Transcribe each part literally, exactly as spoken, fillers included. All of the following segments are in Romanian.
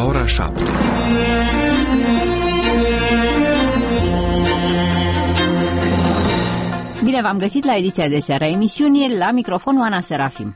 ora șapte. Bine v-am găsit la ediția de seară a emisiunii, la microfon Oana Serafim.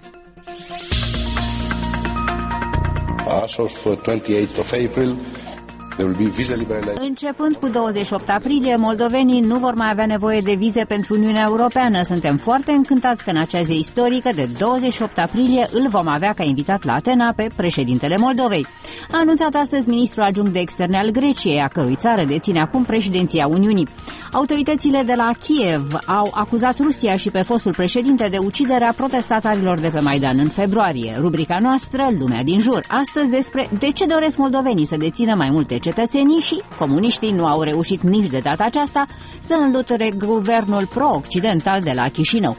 As of twenty-eighth of April, there will be visa liberalization. Începând cu douăzeci și opt aprilie, moldovenii nu vor mai avea nevoie de vize pentru Uniunea Europeană. Suntem foarte încântați că în acea zi istorică de douăzeci și opt aprilie îl vom avea ca invitat la Atena pe președintele Moldovei. A anunțat astăzi ministrul adjunct de externe al Greciei, a cărui țară deține acum președinția Uniunii. Autoritățile de la Kiev au acuzat Rusia și pe fostul președinte de uciderea protestatarilor de pe Maidan în februarie. Rubrica noastră, Lumea din jur, astăzi despre de ce doresc moldovenii să dețină mai multe cetățenii și comuniștii nu au reușit nici de data aceasta să înlăture guvernul pro-occidental de la Chișinău.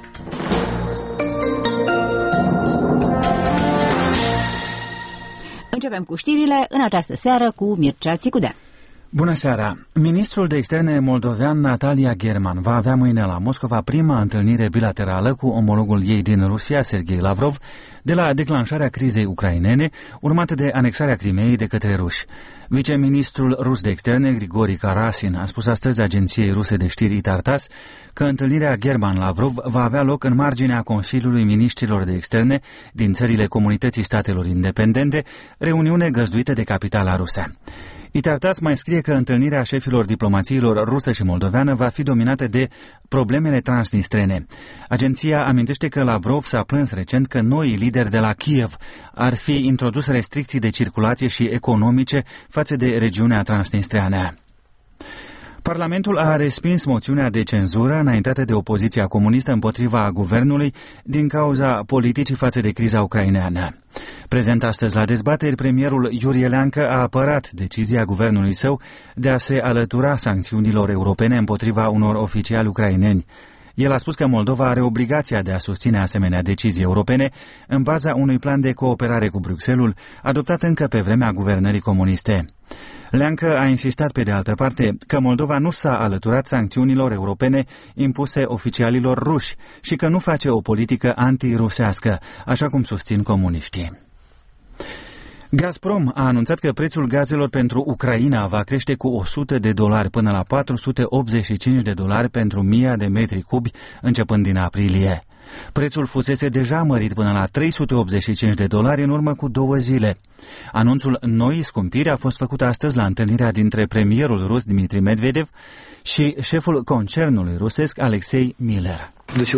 Începem cu știrile în această seară cu Mircea Țicudea. Bună seara! Ministrul de externe moldovean Natalia German va avea mâine la Moscova prima întâlnire bilaterală cu omologul ei din Rusia, Sergei Lavrov, de la declanșarea crizei ucrainene, urmată de anexarea Crimeei de către ruși. Viceministrul rus de externe, Grigori Karasin, a spus astăzi agenției ruse de știri Tartas că întâlnirea German-Lavrov va avea loc în marginea Consiliului Miniștrilor de Externe din țările Comunității Statelor Independente, reuniune găzduită de capitala rusă. Itartas mai scrie că întâlnirea șefilor diplomațiilor rusă și moldoveană va fi dominată de problemele transnistrene. Agenția amintește că Lavrov s-a plâns recent că noii lideri de la Kiev ar fi introdus restricții de circulație și economice față de regiunea transnistreană. Parlamentul a respins moțiunea de cenzură înaintată de opoziția comunistă împotriva guvernului din cauza politicii față de criza ucraineană. Prezent astăzi la dezbateri, premierul Iurie Leancă a apărat decizia guvernului său de a se alătura sancțiunilor europene împotriva unor oficiali ucraineni. El a spus că Moldova are obligația de a susține asemenea decizii europene în baza unui plan de cooperare cu Bruxelles adoptat încă pe vremea guvernării comuniste. Leancă a insistat pe de altă parte că Moldova nu s-a alăturat sancțiunilor europene impuse oficialilor ruși și că nu face o politică antirusească, așa cum susțin comuniștii. Gazprom a anunțat că prețul gazelor pentru Ucraina va crește cu o sută de dolari până la patru sute optzeci și cinci de dolari pentru mie de metri cubi începând din aprilie. Prețul fusese deja mărit până la trei sute optzeci și cinci de dolari în urmă cu două zile. Anunțul noii scumpiri a fost făcut astăzi la întâlnirea dintre premierul rus Dmitri Medvedev și șeful concernului rusesc Alexei Miller.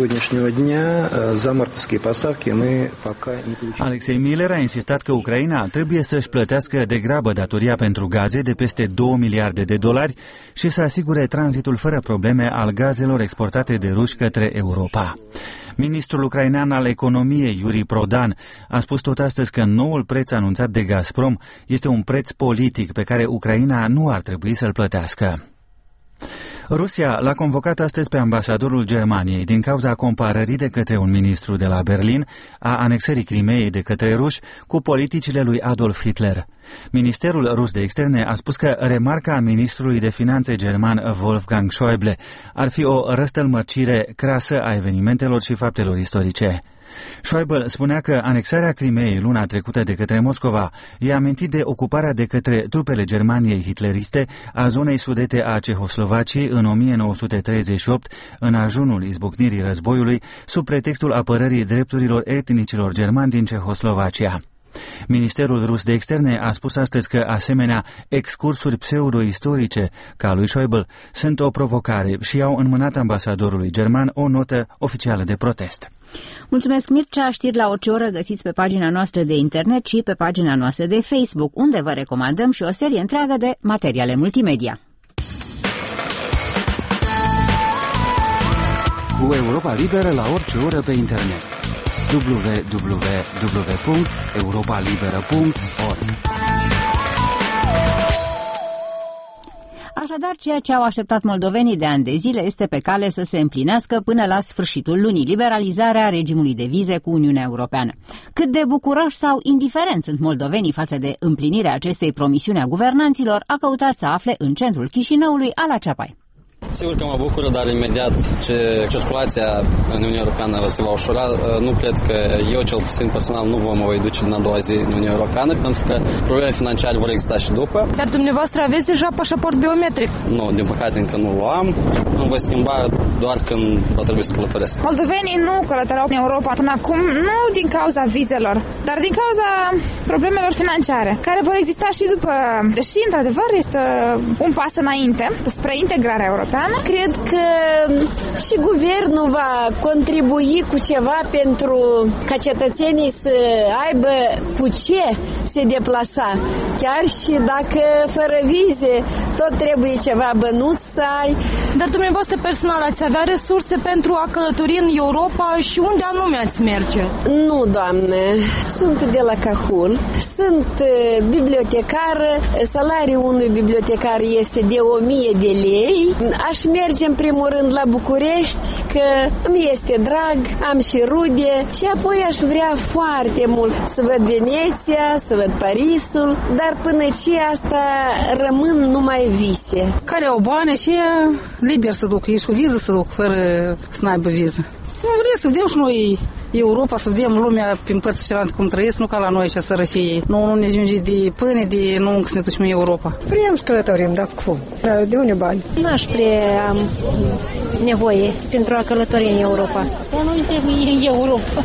Alexei Miller a insistat că Ucraina trebuie să-și plătească degrabă datoria pentru gaze de peste două miliarde de dolari și să asigure tranzitul fără probleme al gazelor exportate de ruși către Europa. Ministrul ucrainean al economiei, Yuri Prodan, a spus tot astăzi că noul preț anunțat de Gazprom este un preț politic pe care Ucraina nu ar trebui să-l plătească. Rusia l-a convocat astăzi pe ambasadorul Germaniei din cauza comparării de către un ministru de la Berlin a anexării Crimeei de către ruși cu politicile lui Adolf Hitler. Ministerul rus de externe a spus că remarca ministrului de finanțe german Wolfgang Schäuble ar fi o răstălmărcire crasă a evenimentelor și faptelor istorice. Schäuble spunea că anexarea Crimeei luna trecută de către Moscova i-a amintit de ocuparea de către trupele Germaniei hitleriste a zonei sudete a Cehoslovaciei în o mie nouă sute treizeci și opt, în ajunul izbucnirii războiului, sub pretextul apărării drepturilor etnicilor germani din Cehoslovacia. Ministerul rus de externe a spus astăzi că asemenea excursuri pseudo-istorice ca lui Schäuble sunt o provocare și au înmânat ambasadorului german o notă oficială de protest. Mulțumesc, Mircea. Știri la orice oră găsiți pe pagina noastră de internet și pe pagina noastră de Facebook, unde vă recomandăm și o serie întreagă de materiale multimedia. Cu Europa Liberă la orice oră pe internet. w w w punct europa liberă punct org. Așadar, ceea ce au așteptat moldovenii de ani de zile este pe cale să se împlinească până la sfârșitul lunii, liberalizarea regimului de vize cu Uniunea Europeană. Cât de bucuroși sau indiferenți sunt moldovenii față de împlinirea acestei promisiuni a guvernanților, a căutat să afle în centrul Chișinăului Ala Ceapai. Sigur că mă bucură, dar imediat ce circulația în Uniunea Europeană se va ușura, nu cred că eu, cel puțin personal, nu vă mă voi duce în a doua zi în Uniunea Europeană, pentru că probleme financiare vor exista și după. Dar dumneavoastră aveți deja pașaport biometric? Nu, din păcate încă nu-l am. Nu voi schimba doar când va trebui să călătoresc. Moldovenii nu călătoreau în Europa până acum, nu din cauza vizelor, dar din cauza problemelor financiare, care vor exista și după. Și, într-adevăr, este un pas înainte spre integrarea europeană. Cred că și guvernul va contribui cu ceva pentru ca cetățenii să aibă cu ce se deplasa. Chiar și dacă fără vize, tot trebuie ceva bănuț să ai. Dar dumneavoastră personal ați avea resurse pentru a călători în Europa și unde anume ați merge? Nu, doamne. Sunt de la Cahul. Sunt bibliotecară. Salariul unui bibliotecar este de o mie de lei. Aș merge în primul rând la București, că îmi este drag, am și rude și apoi aș vrea foarte mult să văd Veneția, să văd Parisul, dar până ce asta rămân numai vise. Care au bani și e liber să duc, ești cu viză să duc, fără să n-aibă viză. Nu vrem să vedem și noi Europa, să vedem lumea prin părți celelalte cum trăiesc, nu ca la noi și a sărăciei. Nu, nu ne ajunge de pâine, de nu încă să ne ducem în Europa. Vrem să călătorim, dar cum? De unde bani? N-aș prea am nevoie pentru a călători în Europa. Dar nu-i trebuie în Europa.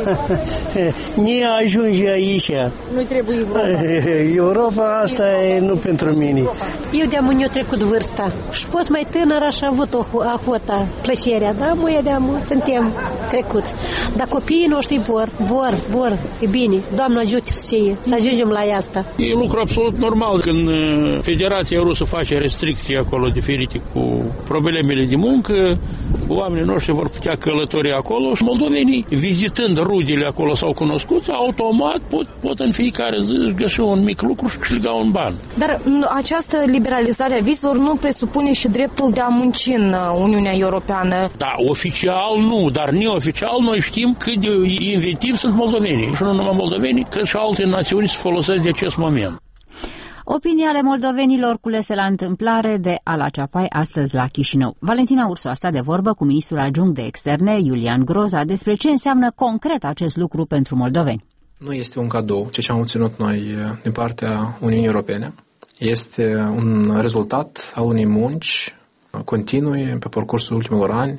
Ne ajunge aici. Nu-i trebuie Europa. Europa asta e nu pentru mine. Eu de-am eu trecut vârsta. Și fost mai tânăr, aș avut o ahota, plăcerea, dar mâie de-am suntem trecuți. Dar copiii noștri vor, vor, vor, e bine. Doamne ajută să să ajungem la asta. E lucru absolut normal când Federația Rusă face restricții acolo diferite cu problemele de muncă, oamenii noștri vor putea călători acolo și moldovenii, vizitând rudele acolo sau cunoscuți, automat pot, pot în fiecare zi găsi un mic lucru și câștiga un ban. Dar această liberalizare a vizelor nu presupune și dreptul de a munci în Uniunea Europeană? Da, oficial nu, dar neoficial noi știm cât de inventivi sunt moldovenii. Și nu numai moldovenii, că și alte națiuni se folosesc de acest moment. Opinia ale moldovenilor culese la întâmplare de Ala Ceapai astăzi la Chișinău. Valentina Ursu a stat de vorbă cu ministrul adjunct de externe, Iulian Groza, despre ce înseamnă concret acest lucru pentru moldoveni. Nu este un cadou, ce am obținut noi din partea Uniunii Europene. Este un rezultat al unei munci continue pe parcursul ultimilor ani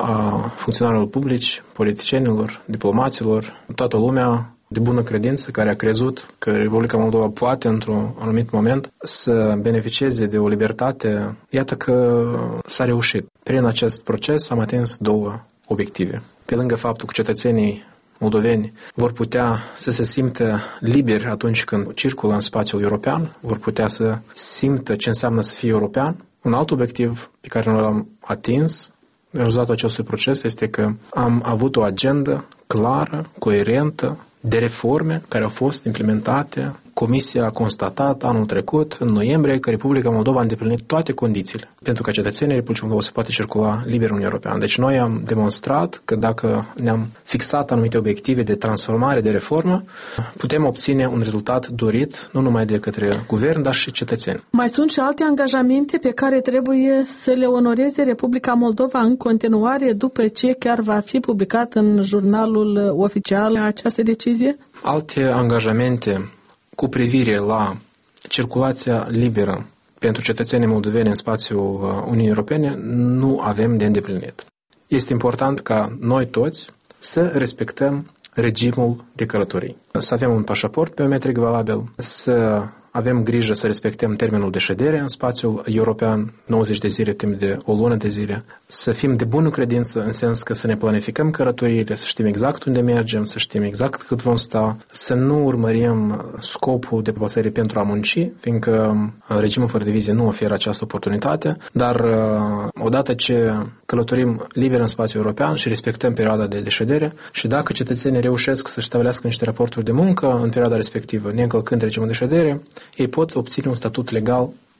a funcționarilor publici, politicienilor, diplomaților, toată lumea de bună credință care a crezut că Republica Moldova poate într-un anumit moment să beneficieze de o libertate. Iată că s-a reușit. Prin acest proces am atins două obiective. Pe lângă faptul că cetățenii moldoveni vor putea să se simtă liberi atunci când circulă în spațiul european, vor putea să simtă ce înseamnă să fie european. Un alt obiectiv pe care noi l-am atins, rezultatul acestui proces, este că am avut o agendă clară, coerentă, de reforme care au fost implementate. Comisia a constatat anul trecut, în noiembrie, că Republica Moldova a îndeplinit toate condițiile pentru ca cetățenii Republicii Moldova să poată circula liber în Uniunea Europeană. Deci noi am demonstrat că dacă ne-am fixat anumite obiective de transformare, de reformă, putem obține un rezultat dorit, nu numai de către guvern, dar și cetățeni. Mai sunt și alte angajamente pe care trebuie să le onoreze Republica Moldova în continuare după ce chiar va fi publicat în jurnalul oficial această decizie? Alte angajamente cu privire la circulația liberă pentru cetățenii moldoveni în spațiul Uniunii Europene nu avem de îndeplinit. Este important ca noi toți să respectăm regimul de călătorii. Să avem un pașaport biometric valabil, să avem grijă să respectăm termenul de ședere în spațiul european, nouăzeci de zile, timp de o lună de zile, să fim de bună credință în sens că să ne planificăm călătoriile, să știm exact unde mergem, să știm exact cât vom sta, să nu urmărim scopul de deplasare pentru a munci, fiindcă regimul fără de vize nu oferă această oportunitate, dar odată ce călătorim liber în spațiul european și respectăm perioada de ședere și dacă cetățenii reușesc să-și stabilească niște raporturi de muncă în perioada respectivă, neîncălcând regimul de ședere, ei pot obține un statut legal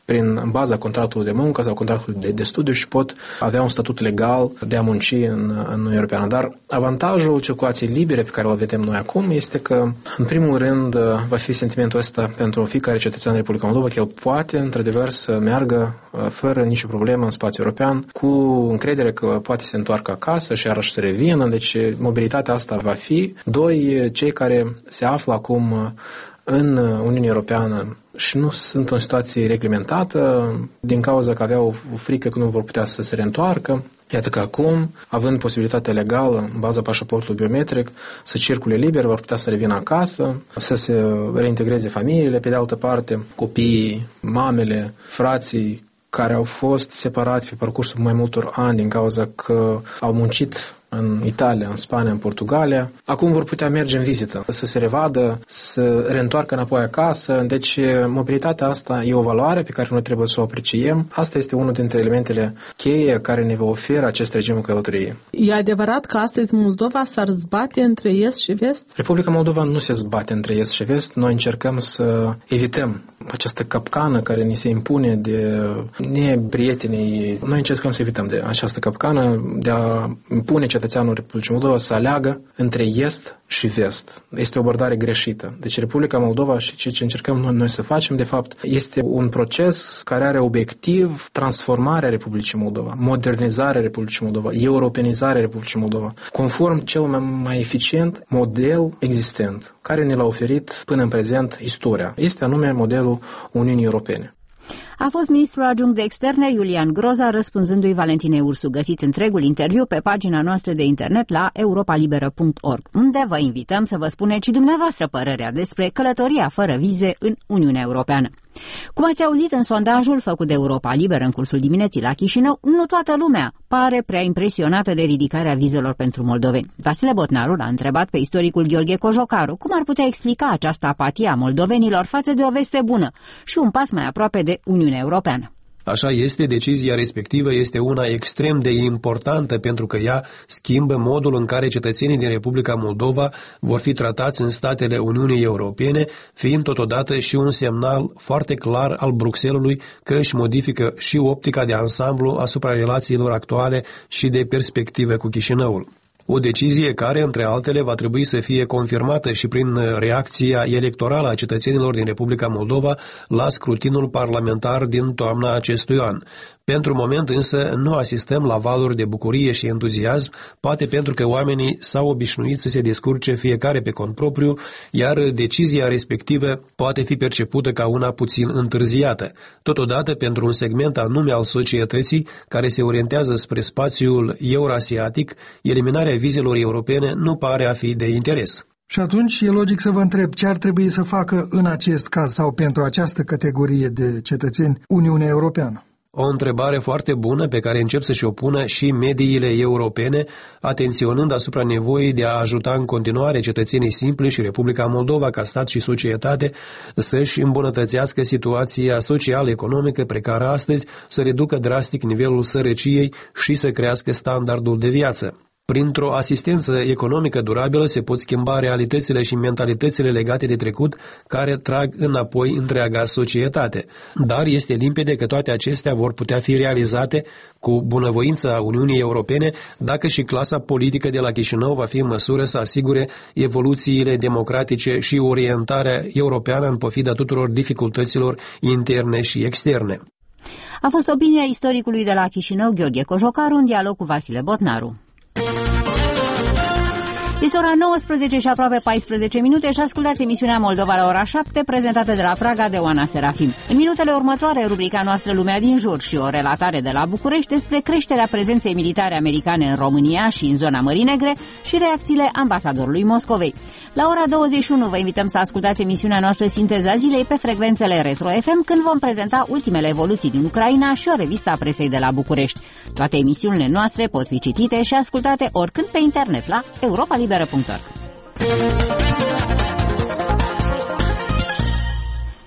prin în baza contractului de muncă sau contractului de, de studiu și pot avea un statut legal de a munci în, în Uniunea Europeană. Dar avantajul circulației libere pe care o vedem noi acum este că, în primul rând, va fi sentimentul ăsta pentru fiecare cetățean din Republica Moldova, că el poate, într-adevăr, să meargă fără nicio problemă în spațiul european, cu încredere că poate să se întoarcă acasă și iarăși să revină. Deci, mobilitatea asta va fi. Doi, cei care se află acum în Uniunea Europeană și nu sunt în situație reglementată din cauza că aveau o frică că nu vor putea să se reîntoarcă. Iată că acum, având posibilitatea legală, în baza pașaportului biometric, să circule liber, vor putea să revină acasă, să se reintegreze familiile, pe de altă parte, copiii, mamele, frații care au fost separați pe parcursul mai multor ani din cauza că au muncit în Italia, în Spania, în Portugalia. Acum vor putea merge în vizită, să se revadă, să reîntoarcă înapoi acasă. Deci mobilitatea asta e o valoare pe care noi trebuie să o apreciem. Asta este unul dintre elementele cheie care ne va oferi acest regim călătoriei. E adevărat că astăzi Moldova s-ar zbate între est și vest? Republica Moldova nu se zbate între est și vest. Noi încercăm să evităm această capcană care ni se impune de neprietenii. Noi încercăm să evităm de această capcană de a impune cetățeanul Republicii Moldova să aleagă între est și vest. Este o abordare greșită. Deci Republica Moldova și ceea ce încercăm noi, noi să facem, de fapt, este un proces care are obiectiv transformarea Republicii Moldova, modernizarea Republicii Moldova, europenizarea Republicii Moldova, conform cel mai, mai eficient model existent, care ne l-a oferit până în prezent istoria. Este anume modelul Uniunii Europene. A fost ministrul adjunct de externe Iulian Groza răspunzându-i Valentinei Ursu. Găsiți întregul interviu pe pagina noastră de internet la europa liberă punct org, unde vă invităm să vă spuneți și dumneavoastră părerea despre călătoria fără vize în Uniunea Europeană. Cum ați auzit în sondajul făcut de Europa Liberă în cursul dimineții la Chișinău, nu toată lumea pare prea impresionată de ridicarea vizelor pentru moldoveni. Vasile Botnaru l-a întrebat pe istoricul Gheorghe Cojocaru cum ar putea explica această apatie a moldovenilor față de o veste bună și un pas mai aproape de Uniunea Europeană. Așa este, decizia respectivă este una extrem de importantă pentru că ea schimbă modul în care cetățenii din Republica Moldova vor fi tratați în statele Uniunii Europene, fiind totodată și un semnal foarte clar al Bruxellesului că își modifică și optica de ansamblu asupra relațiilor actuale și de perspective cu Chișinăul. O decizie care, între altele, va trebui să fie confirmată și prin reacția electorală a cetățenilor din Republica Moldova la scrutinul parlamentar din toamna acestui an. Pentru moment însă nu asistăm la valuri de bucurie și entuziasm, poate pentru că oamenii s-au obișnuit să se descurce fiecare pe cont propriu, iar decizia respectivă poate fi percepută ca una puțin întârziată. Totodată, pentru un segment anume al societății care se orientează spre spațiul eurasiatic, eliminarea vizelor europene nu pare a fi de interes. Și atunci e logic să vă întreb ce ar trebui să facă în acest caz sau pentru această categorie de cetățeni Uniunea Europeană. O întrebare foarte bună pe care încep să-și o pună și mediile europene, atenționând asupra nevoii de a ajuta în continuare cetățenii simpli și Republica Moldova ca stat și societate să-și îmbunătățească situația social-economică precară astăzi, să reducă drastic nivelul sărăciei și să crească standardul de viață. Printr-o asistență economică durabilă se pot schimba realitățile și mentalitățile legate de trecut care trag înapoi întreaga societate. Dar este limpede că toate acestea vor putea fi realizate cu bunăvoința Uniunii Europene dacă și clasa politică de la Chișinău va fi în măsură să asigure evoluțiile democratice și orientarea europeană în pofida tuturor dificultăților interne și externe. A fost opinia istoricului de la Chișinău, Gheorghe Cojocaru, în dialog cu Vasile Botnaru. Este ora nouăsprezece și aproape paisprezece minute și ascultați emisiunea Moldova la ora șapte, prezentată de la Praga de Oana Serafim. În minutele următoare, rubrica noastră Lumea din jur și o relatare de la București despre creșterea prezenței militare americane în România și în zona Mării Negre și reacțiile ambasadorului Moscovei. La ora douăzeci și unu vă invităm să ascultați emisiunea noastră Sinteza zilei pe frecvențele Retro F M, când vom prezenta ultimele evoluții din Ucraina și o revistă a presei de la București. Toate emisiunile noastre pot fi citite și ascultate oricând pe internet la europa liberă punct org.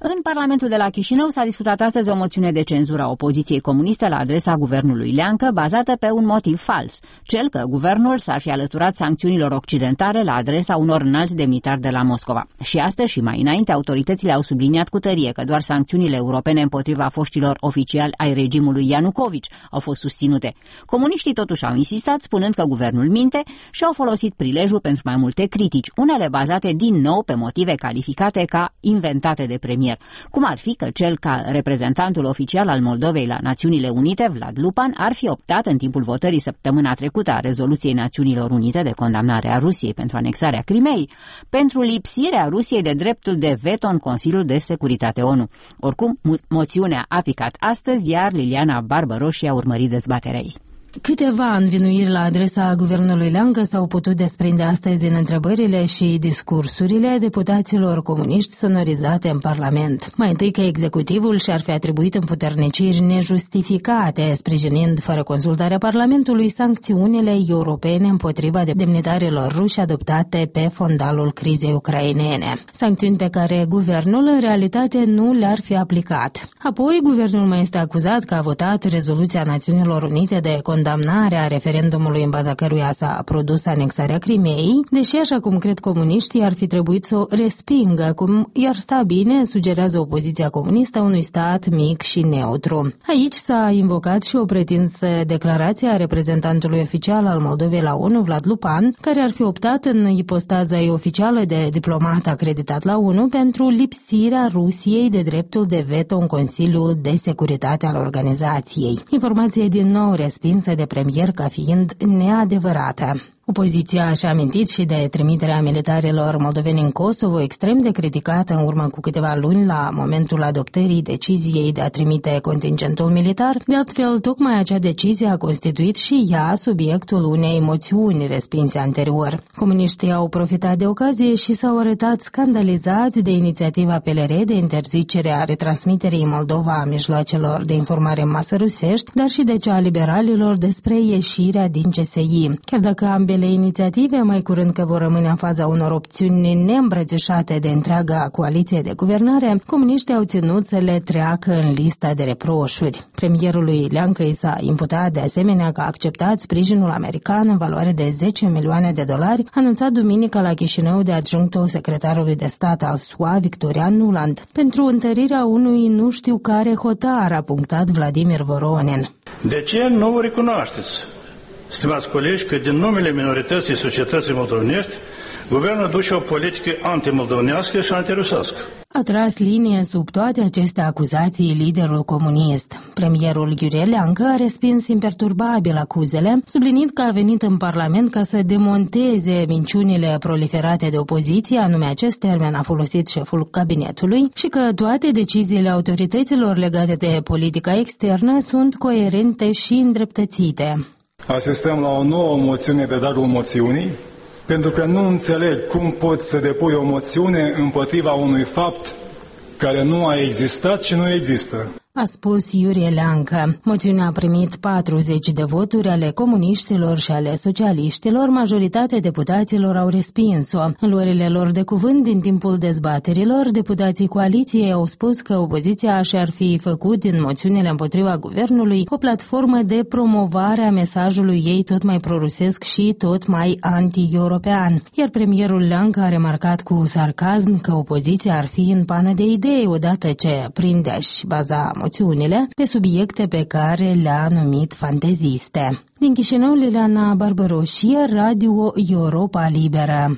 În Parlamentul de la Chișinău s-a discutat astăzi o moțiune de cenzură a opoziției comuniste la adresa guvernului Leancă, bazată pe un motiv fals, cel că guvernul s-ar fi alăturat sancțiunilor occidentale la adresa unor înalți demnitari de la Moscova. Și astăzi și mai înainte, autoritățile au subliniat cu tărie că doar sancțiunile europene împotriva foștilor oficiali ai regimului Ianucovici au fost susținute. Comuniștii totuși au insistat, spunând că guvernul minte, și au folosit prilejul pentru mai multe critici, unele bazate din nou pe motive calificate ca inventate de premier, cum ar fi că cel ca reprezentantul oficial al Moldovei la Națiunile Unite, Vlad Lupan, ar fi optat în timpul votării săptămâna trecută a rezoluției Națiunilor Unite de condamnare a Rusiei pentru anexarea Crimeei, pentru lipsirea Rusiei de dreptul de veto în Consiliul de Securitate ONU. Oricum, moțiunea a picat astăzi, iar Liliana Barbaroși a urmărit dezbaterea ei. Câteva învinuiri la adresa guvernului Leancă s-au putut desprinde astăzi din întrebările și discursurile deputaților comuniști sonorizate în Parlament. Mai întâi că executivul și-ar fi atribuit împuterniciri nejustificate, sprijinind fără consultarea Parlamentului sancțiunile europene împotriva demnitarilor ruși adoptate pe fondalul crizei ucrainene. Sancțiuni pe care guvernul în realitate nu le-ar fi aplicat. Apoi, guvernul mai este acuzat că a votat rezoluția Națiunilor Unite de condamnarea referendumului în baza căruia s-a produs anexarea Crimeei, deși, așa cum cred comuniștii, ar fi trebuit să o respingă, cum i-ar sta bine, sugerează opoziția comunistă unui stat mic și neutru. Aici s-a invocat și o pretinsă declarație a reprezentantului oficial al Moldovei la ONU, Vlad Lupan, care ar fi optat în ipostaza ei oficială de diplomat acreditat la ONU pentru lipsirea Rusiei de dreptul de veto în Consiliul de Securitate al organizației. Informație din nou respinsă de premier ca fiind neadevărată. Opoziția și-a amintit și de trimiterea militarilor moldoveni în Kosovo, extrem de criticată în urmă cu câteva luni la momentul adoptării deciziei de a trimite contingentul militar. De altfel, tocmai acea decizie a constituit și ea subiectul unei moțiuni respinse anterior. Comuniștii au profitat de ocazie și s-au arătat scandalizați de inițiativa P L R de interzicerea retransmiterii în Moldova a mijloacelor de informare în masă rusești, dar și de cea a liberalilor despre ieșirea din C S I. Chiar dacă ambele inițiative mai curând că vor rămâne în faza unor opțiuni neîmbrățișate de întreaga coaliție de guvernare, comuniștii au ținut să le treacă în lista de reproșuri. Premierului Leancă i s-a imputat de asemenea că a acceptat sprijinul american în valoare de zece milioane de dolari, anunțat duminică la Chișinău de adjunctul secretarului de stat al S U A, Victoria Nuland, pentru întărirea unui nu știu care hotar, a punctat Vladimir Voronin. De ce nu o recunoașteți, stimați colegi, că din numele minorității societății moldovenești, guvernul duce o politică antimoldovenească și antirusească. A tras linie sub toate aceste acuzații liderul comunist. Premierul Ghiure Leancă a respins imperturbabil acuzele, subliniind că a venit în Parlament ca să demonteze minciunile proliferate de opoziție, anume acest termen a folosit șeful cabinetului, și că toate deciziile autorităților legate de politica externă sunt coerente și îndreptățite. Asistăm la o nouă moțiune de dragul moțiunii, pentru că nu înțeleg cum poți să depui o moțiune împotriva unui fapt care nu a existat și nu există. A spus Iurie Leancă. Moțiunea a primit patruzeci de voturi ale comuniștilor și ale socialiștilor, majoritatea deputaților au respins-o. În luările lor de cuvânt din timpul dezbaterilor, deputații coaliției au spus că opoziția și-ar fi făcut din moțiunile împotriva guvernului o platformă de promovare a mesajului ei tot mai prorusesc și tot mai anti-european. Iar premierul Leancă a remarcat cu sarcasm că opoziția ar fi în pană de idei odată ce prinde-și baza moțiunile pe subiecte pe care le-a numit fanteziste. Din Chișinău, Liliana Barbaroși, Radio Europa Liberă.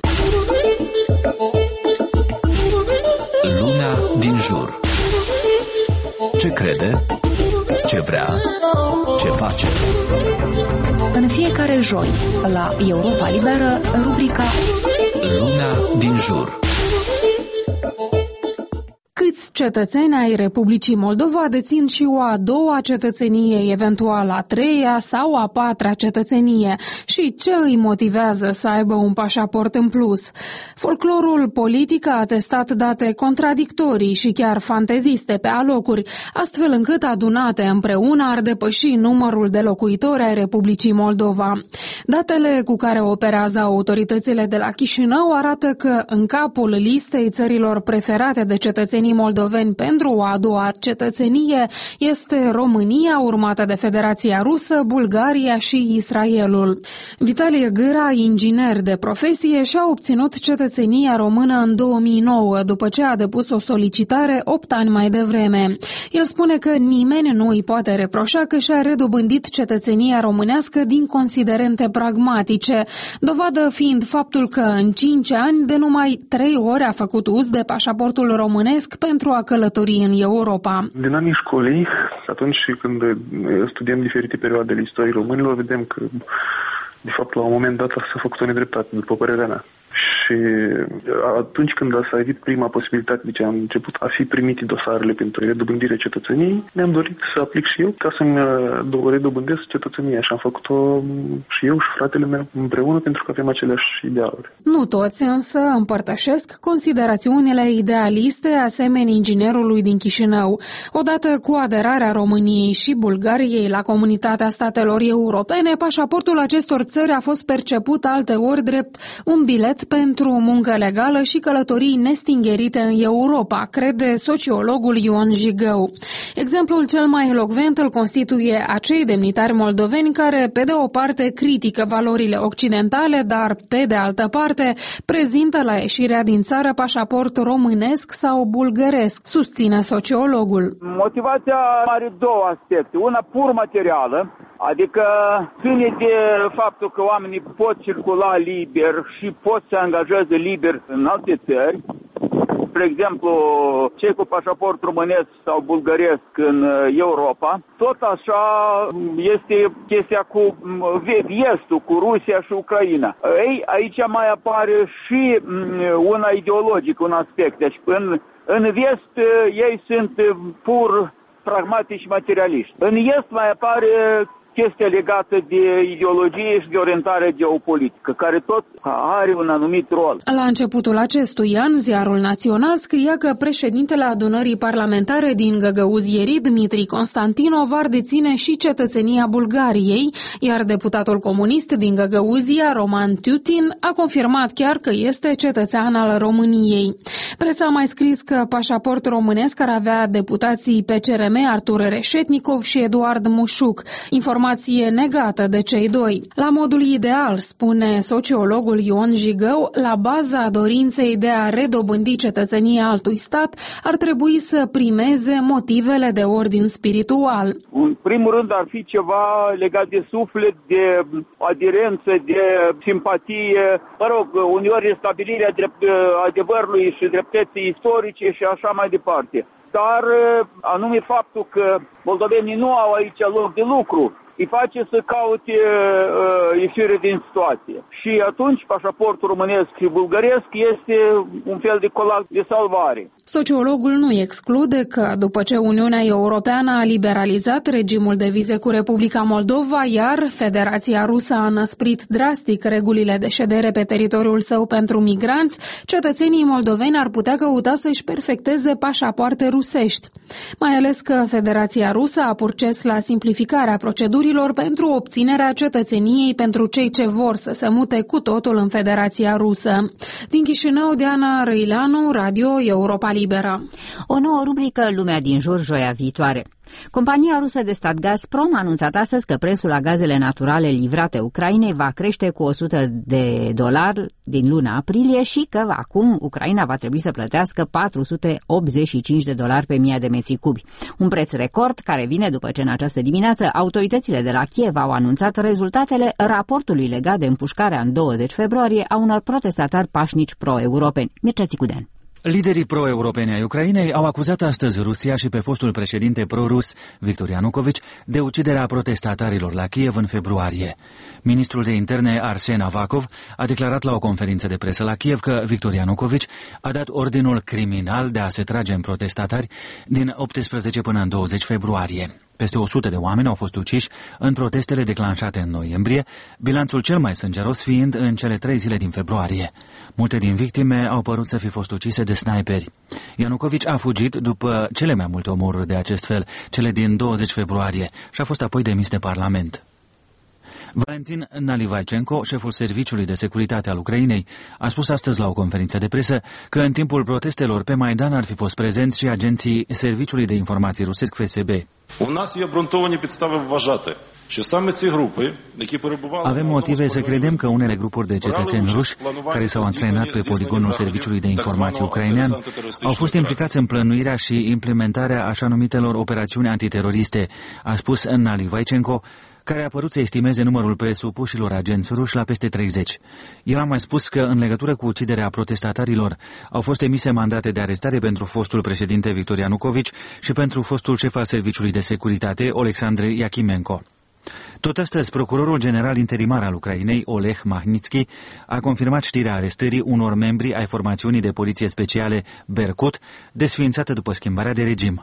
Lumea din jur. Ce crede? Ce vrea? Ce face? În fiecare joi, la Europa Liberă, rubrica Lumea din jur. Câți cetățeni ai Republicii Moldova dețin și o a doua cetățenie, eventual a treia sau a patra cetățenie, și ce îi motivează să aibă un pașaport în plus? Folclorul politic a atestat date contradictorii și chiar fanteziste pe alocuri, astfel încât adunate împreună ar depăși numărul de locuitori ai Republicii Moldova. Datele cu care operează autoritățile de la Chișinău arată că în capul listei țărilor preferate de cetățenii moldoveni moldoveni pentru o a doua cetățenie este România, urmată de Federația Rusă, Bulgaria și Israelul. Vitalie Gâra, inginer de profesie, și-a obținut cetățenia română în două mii nouă, după ce a depus o solicitare opt ani mai devreme. El spune că nimeni nu îi poate reproșa că și-a redobândit cetățenia românească din considerente pragmatice, dovadă fiind faptul că în cinci ani de numai trei ori a făcut uz de pașaportul românesc pentru a călători în Europa. Din anii școlii, atunci când studiem diferite perioade ale istoriei românilor, vedem că, de fapt, la un moment dat s-a făcut o nedreptate, după părerea mea. Și atunci când s-a evit prima posibilitate, deci am început a fi primite dosarele pentru redobândirea cetățeniei, mi-am dorit să aplic și eu ca să-mi redobândesc cetățenia și am făcut-o și eu și fratele meu împreună pentru că avem aceleași idealuri. Nu toți însă împărtășesc considerațiunile idealiste asemenea inginerului din Chișinău. Odată cu aderarea României și Bulgariei la Comunitatea Statelor Europene, pașaportul acestor țări a fost perceput alteori drept un bilet pentru muncă legală și călătorii nestingerite în Europa, crede sociologul Ion Jigău. Exemplul cel mai elocvent îl constituie acei demnitari moldoveni care, pe de o parte, critică valorile occidentale, dar, pe de altă parte, prezintă la ieșirea din țară pașaport românesc sau bulgăresc, susține sociologul. Motivația are două aspecte. Una pur materială, adică ține de faptul că oamenii pot circula liber și pot să angajeze liber în alte țări. Spre exemplu, cei cu pașaport românesc sau bulgăresc în Europa. Tot așa este chestia cu Estul, cu Rusia și Ucraina. Ei, aici mai apare și una ideologică, un aspect. Deci în, în vest ei sunt pur pragmatici și materialiști. În est mai apare chestia legată de ideologie și de orientare geopolitică, care tot are un anumit rol. La începutul acestui an, Ziarul Național scria că președintele adunării parlamentare din Găgăuzierii, Dmitri Constantinov, ar deține și cetățenia Bulgariei, iar deputatul comunist din Găgăuzia, Roman Tutin, a confirmat chiar că este cetățean al României. Presa a mai scris că pașaport românesc ar avea deputații P C R M Artur Reșetnikov și Eduard Mușuc, informație negată de cei doi. La modul ideal, spune sociologul Ion Jigău, la baza dorinței de a redobândi cetățenia altui stat, ar trebui să primeze motivele de ordin spiritual. În primul rând ar fi ceva legat de suflet, de aderență, de simpatie, mă rog, uneori stabilirea drept, adevărului și dreptății istorice și așa mai departe. Dar anume faptul că moldovenii nu au aici loc de lucru, îi face să caute uh, ieșire din situație. Și atunci pașaportul românesc și bulgăresc este un fel de colac de salvare. Sociologul nu exclude că, după ce Uniunea Europeană a liberalizat regimul de vize cu Republica Moldova, iar Federația Rusă a înăsprit drastic regulile de ședere pe teritoriul său pentru migranți, cetățenii moldoveni ar putea căuta să-și perfecteze pașapoarte rusești. Mai ales că Federația Rusă a purces la simplificarea procedurilor pentru obținerea cetățeniei pentru cei ce vor să se mute cu totul în Federația Rusă. Din Chișinău, Diana Răileanu, Radio Europa Liberă. O nouă rubrică, Lumea din jur, joia viitoare. Compania rusă de stat Gazprom a anunțat astăzi că prețul la gazele naturale livrate Ucrainei va crește cu o sută de dolari din luna aprilie și că acum Ucraina va trebui să plătească patru sute optzeci și cinci de dolari pe mie de metri cubi. Un preț record care vine după ce în această dimineață autoritățile de la Kiev au anunțat rezultatele raportului legat de împușcarea în douăzeci februarie a unor protestatari pașnici pro-europeni. Mircea Țicudean. Liderii pro-europeni ai Ucrainei au acuzat astăzi Rusia și pe fostul președinte pro-rus, Victor Ianucovici, de uciderea protestatarilor la Kiev în februarie. Ministrul de interne Arsen Avakov a declarat la o conferință de presă la Kiev că Victor Ianucovici a dat ordinul criminal de a se trage în protestatari din optsprezece până în douăzeci februarie. Peste o sută de oameni au fost uciși în protestele declanșate în noiembrie, bilanțul cel mai sângeros fiind în cele trei zile din februarie. Multe din victime au părut să fi fost ucise de sniperi. Ianucovici a fugit după cele mai multe omoruri de acest fel, cele din douăzeci februarie, și a fost apoi demis de Parlament. Valentin Nalivaychenko, șeful Serviciului de Securitate al Ucrainei, a spus astăzi la o conferință de presă că în timpul protestelor pe Maidan ar fi fost prezenți și agenții Serviciului de Informații rusesc F S B. Avem motive să credem că unele grupuri de cetățeni ruși care s-au antrenat pe poligonul Serviciului de Informații ucrainean au fost implicați în plănuirea și implementarea așa numitelor operațiuni antiteroriste, a spus Nalivaychenko, care a părut să estimeze numărul presupușilor agenți ruși la peste treizeci. El a mai spus că, în legătură cu uciderea protestatarilor, au fost emise mandate de arestare pentru fostul președinte Victor Ianukovici și pentru fostul șef al Serviciului de Securitate, Oleksandr Yakimenko. Tot astăzi, procurorul general interimar al Ucrainei, Oleg Magnitsky, a confirmat știrea arestării unor membri ai formațiunii de poliție speciale Berkut, desființată după schimbarea de regim.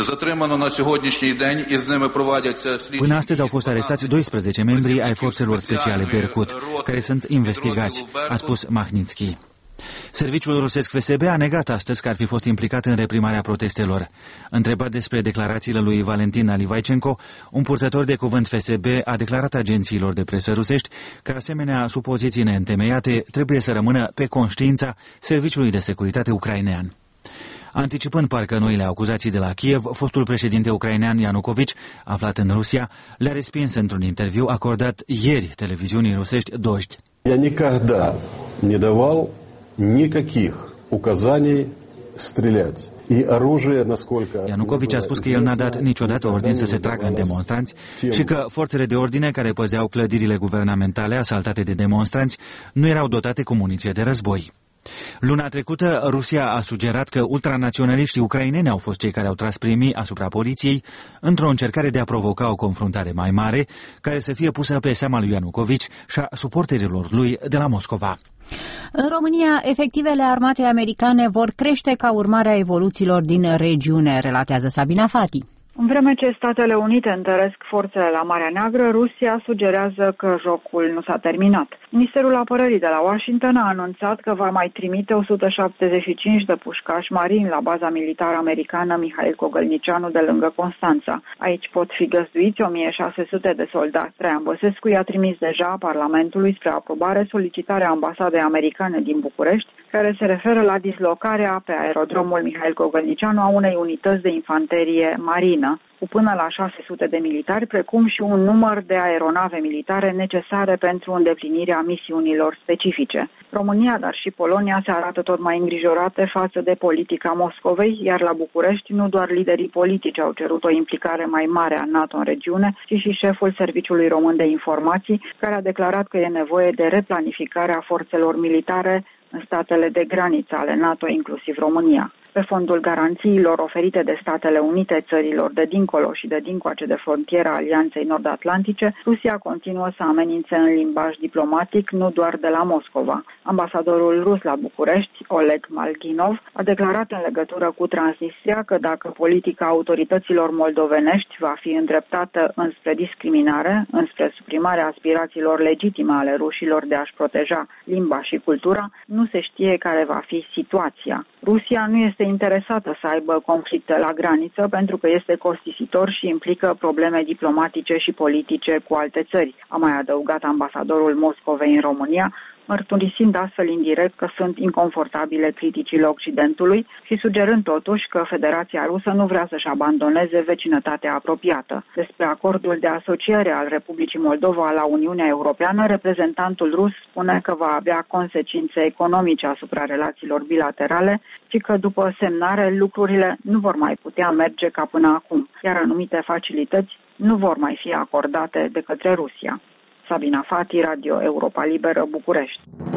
Până astăzi au fost arestați doisprezece membri ai forțelor speciale Berkut, care sunt investigați, a spus Magnitsky. Serviciul rusesc F S B a negat astăzi că ar fi fost implicat în reprimarea protestelor. Întrebat despre declarațiile lui Valentin Nalivaychenko, un purtător de cuvânt F S B a declarat agențiilor de presă rusești că asemenea supoziții neîntemeiate trebuie să rămână pe conștiința Serviciului de Securitate ucrainean. Anticipând parcă noile acuzații de la Kiev, fostul președinte ucrainean Ianukovici, aflat în Rusia, le-a respins într-un interviu acordat ieri televiziunii rusești Dojdi. Я никогда не давал никаких указаний стрелять. И оружие, насколько... Ianukovici a spus că el n-a dat niciodată ordin să se tragă în demonstranți și că forțele de ordine care păzeau clădirile guvernamentale asaltate de demonstranți nu erau dotate cu muniție de război. Luna trecută, Rusia a sugerat că ultranaționaliștii ucraineni au fost cei care au tras primii asupra poliției într-o încercare de a provoca o confruntare mai mare, care să fie pusă pe seama lui Ianukovici și a suporterilor lui de la Moscova. În România, efectivele armatei americane vor crește ca urmare a evoluțiilor din regiune, relatează Sabina Fati. În vreme ce Statele Unite întăresc forțele la Marea Neagră, Rusia sugerează că jocul nu s-a terminat. Ministerul Apărării de la Washington a anunțat că va mai trimite o sută șaptezeci și cinci de pușcași marini la baza militară americană Mihail Cogălnicianu de lângă Constanța. Aici pot fi găzduiți o mie șase sute de soldați. Traian Băsescu i-a trimis deja Parlamentului spre aprobare solicitarea ambasadei americane din București, care se referă la dislocarea pe aerodromul Mihail Cogălnicianu a unei unități de infanterie marină, cu până la șase sute de militari, precum și un număr de aeronave militare necesare pentru îndeplinirea misiunilor specifice. România, dar și Polonia se arată tot mai îngrijorate față de politica Moscovei, iar la București nu doar liderii politici au cerut o implicare mai mare a NATO în regiune, ci și șeful Serviciului Român de Informații, care a declarat că e nevoie de replanificarea forțelor militare în statele de graniță ale NATO, inclusiv România. Pe fondul garanțiilor oferite de Statele Unite țărilor de dincolo și de dincoace de frontiera Alianței Nord-Atlantice, Rusia continuă să amenințe în limbaj diplomatic, nu doar de la Moscova. Ambasadorul rus la București, Oleg Malkinov, a declarat în legătură cu Transnistria că dacă politica autorităților moldovenești va fi îndreptată înspre discriminare, înspre suprimarea aspirațiilor legitime ale rușilor de a-și proteja limba și cultura, nu se știe care va fi situația. Rusia nu este interesată să aibă conflicte la graniță pentru că este costisitor și implică probleme diplomatice și politice cu alte țări, a mai adăugat ambasadorul Moscovei în România, mărturisind astfel indirect că sunt inconfortabile criticile Occidentului și sugerând totuși că Federația Rusă nu vrea să-și abandoneze vecinătatea apropiată. Despre acordul de asociere al Republicii Moldova la Uniunea Europeană, reprezentantul rus spune că va avea consecințe economice asupra relațiilor bilaterale și că după semnare lucrurile nu vor mai putea merge ca până acum, iar anumite facilități nu vor mai fi acordate de către Rusia. Sabina Fati, Radio Europa Liberă, București.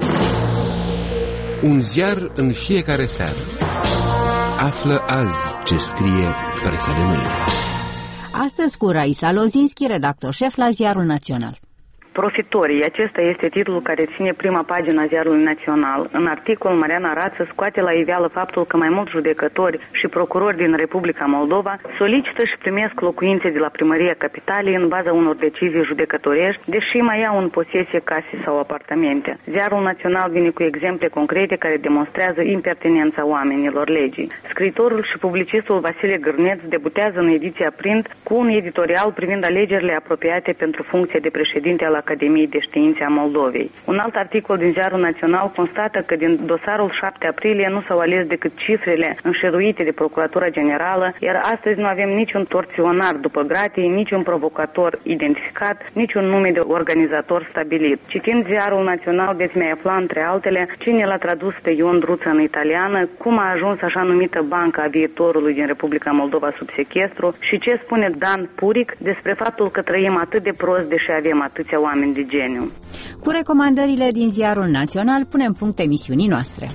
Un ziar în fiecare seară. Află azi ce scrie presa de mâine. Astăzi cu Raisa Lozinski, redactor șef la Ziarul Național. Profitorii, acesta este titlul care ține prima pagină a Ziarului Național. În articol, Mariana Rață scoate la iveală faptul că mai mulți judecători și procurori din Republica Moldova solicită și primesc locuințe de la Primăria Capitalei în baza unor decizii judecătorești, deși mai au în posesie case sau apartamente. Ziarul Național vine cu exemple concrete care demonstrează impertinența oamenilor legii. Scriitorul și publicistul Vasile Gârneț debutează în ediția print cu un editorial privind alegerile apropiate pentru funcția de președinte al Academiei de Științe a Moldovei. Un alt articol din Ziarul Național constată că din dosarul șapte aprilie nu s-au ales decât cifrele înșeruite de Procuratura Generală, iar astăzi nu avem niciun torționar după gratii, niciun provocator identificat, niciun nume de organizator stabilit. Citind Ziarul Național veți mai afla, între altele, cine l-a tradus pe Ion Druță în italiană, cum a ajuns așa numită Banca a Viitorului din Republica Moldova sub sechestru și ce spune Dan Puric despre faptul că trăim atât de prost deși avem atâția oameni de geniu. Cu recomandările din Ziarul Național punem punct emisiunii noastre.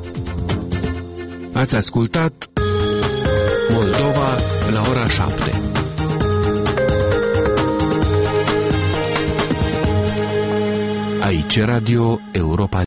Ați ascultat Moldova la ora șapte. Aici Radio Europa.